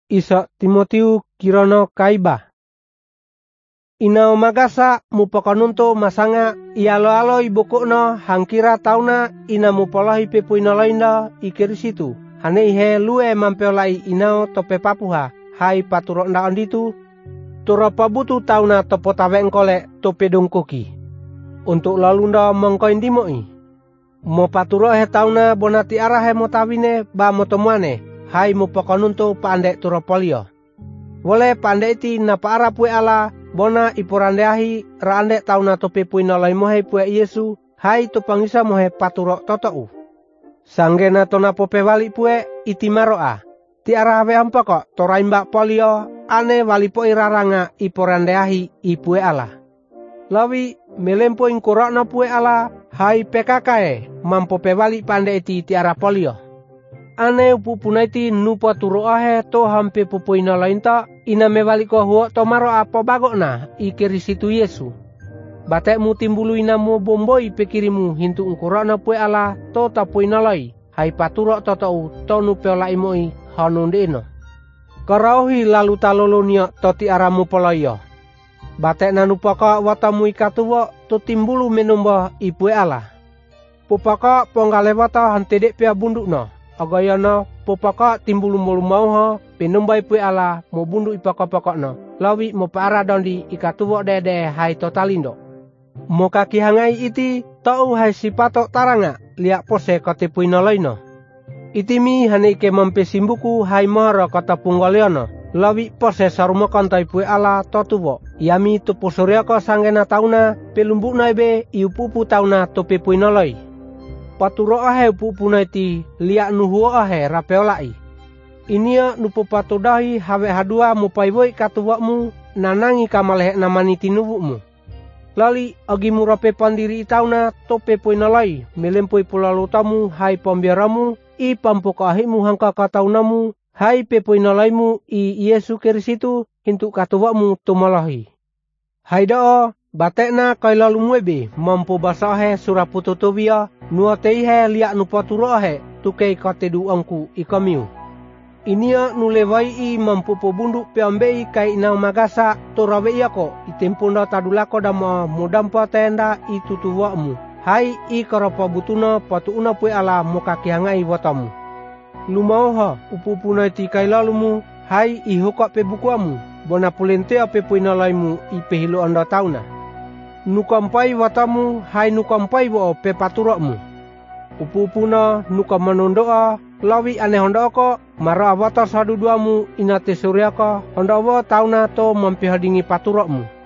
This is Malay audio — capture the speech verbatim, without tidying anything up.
Isa Timotiu kirono kaibah. Inau magasa mupakanunto masanga ialo-alo ibukukno hangkira tauna ina mupolohi pepuinolainda ikirisitu. Hane ihe lue mampeolai inao tope papuha hai paturok nda onditu. Turo pabutu tauna topo tawe engkole tope dongkoki. Untuk lalunda mongkoin dimoi. Mo paturok he tauna bonati arahe motawine ba motomuane. Hai mupakanunto paandek turo polio. Wole paandek iti napa ara pue ala bona iporandeahi raandek tauna tope puinolai mohe pue Yesu. Hai tupangisa mohe paturok totou. Sanggena tona pope wali pue iti maroa. Ti arawe ampoko toraimba polio ane walipo iraranga iporandeahi ipue ala. Lawi melempo ingkurokna pue ala hai pekakae mampope wali pande iti ti ara polio. Ane upupunaiti nupa turoahe to hampe pupuina lainta ina mewaliko huo to maroa po bagokna ikirisitu Yesu. Batekmu timbulu ina mo bomboi pekirimu hintu ingkurokna pue ala to tapuina lai hai paturok totou to nupeola imoi hanundino. Karauhi lalu talolonia to ti aramu poloyo. Batek nanupaka watamu ikatuwo to timbulu menumba ipue ala. Pupaka ponggale wata hantedek pia bundukno. Agayana pupaka timbulu mulu mauha penumba ipue ala mo bunduk ipaka-pakakno. Lawi mo paara dondi ikatuwo dede hai totalindo. Mo kaki hangai iti tau hai sipatok taranga liak pose kote puinolaino. Itimi hanike mempesimbuku hai mahara kata punggoliono. Lawi pose sarumo kantai pue ala totuwo. Yami tupu suryako sanggena tauna pelumbukna ebe iupupu tauna tope puinoloi. Paturo ahe upupu naiti liak nuhuo ahe rapeolai. Inia nupu patudahi hawe hadua mupaiboi katuwakmu nanangi kamalehek namani tinubukmu. Lali agimu rape pandiri itauna tope puinoloi melempoi pulalu tamu hai pambiaramu i pampuka ahimu hangka kataunamu. Hai pepuinolaimu i Yesu Kirisitu hintu katuwakmu tumalahi. Hai doo, batekna kailalu muebe mampu basahe surapututubia nuateihe liak nupaturohe tukei katedu angku ikamiu. Inia nulewai i mampu pobunduk peambei kai inang magasa torawe iako itempunda tadulako dama mudampa tenda itutuwakmu. Hai i karapa butuna patuuna pue ala mukakihangai watamu. Lumauha upupuna ti kailalumu hai ihokak pebukuamu bona pulentea pepuinalaimu ipehilo anda tauna. Nukampai watamu hai nukampai wo pepaturokmu. Upupuna nukamanondoa lawi ane hondoko mara wata saduduamu inate suryaka hondawa tauna to mampihadingi paturokmu.